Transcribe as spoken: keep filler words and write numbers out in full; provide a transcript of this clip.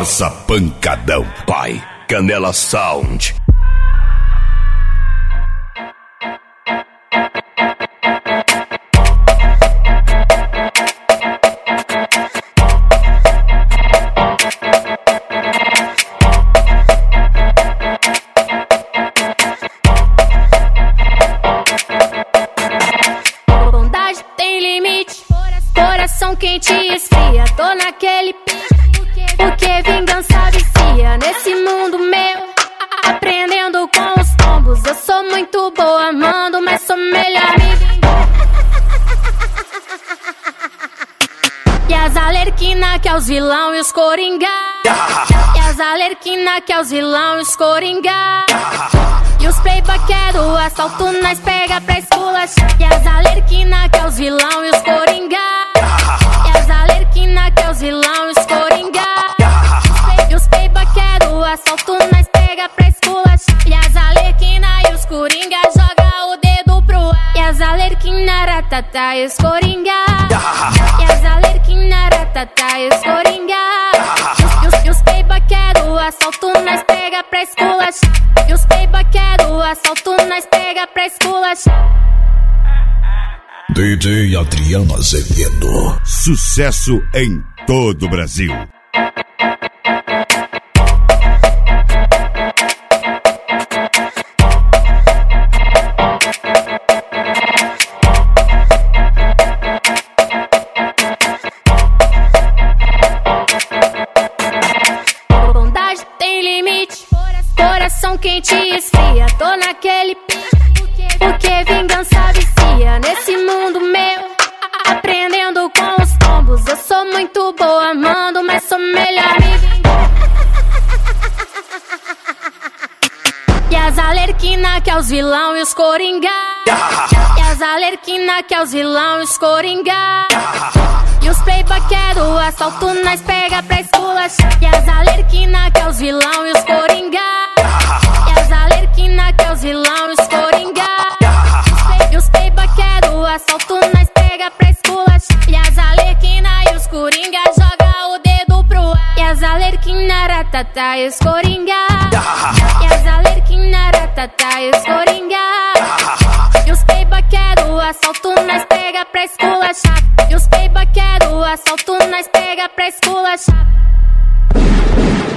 Força Pancadão, pai. Canela Sound. Bondade tem limite, coração quente e esfria. Tô naquele pique, porque vingança vicia. Nesse mundo meu, aprendendo com os tombos. Eu sou muito boa, mando, mas sou melhor me vingar. E as alerquina que é os vilão e os coringa. E as alerquina que é os vilão e os coringa. E os playboy que é do assalto, nós pega pra esculachar. E as alerquina que é os vilão e os coringa. E as alerquina que é os vilão e os coringa. E os playboy que é do assalto, nós pega pra esculachar. E as alerquina e os coringa joga o dedo pro ar. E as alerquina ratata e os coringa. E as alerquina ratata e os coringa. E os, e os playboy que é do assalto, nós pega pra esculachar. E os playboy que é do assalto, nós pega pra esculachar. D J Adriano Azevedo. Sucesso em todo o Brasil. Bondade tem limite, coração quente e esfria. Tô naquele pique, porque vingança vicia. Nesse mundo meu, aprendendo com os tombos. Eu sou muito boa, mando, mas sou melhor me vingar. E as alerquina que é os vilão e os coringa. E as alerquina que é os vilão e os coringa. E os playboy que é do assalto, nós pega pra esculachar. E as alerquina que é os vilão e os coringa. E as alerquina que é os vilão e os coringa. E os playboy que é do assalto, nós pega pra esculachar. E as alerquina e os coringa joga o dedo pro ar. E as alerquina ratata e os coringa. E as alerquina ratata e os coringa. E os playboy que é do assalto, nós pega pra esculachar. E os playboy que é do assalto, nós pega pra esculachar.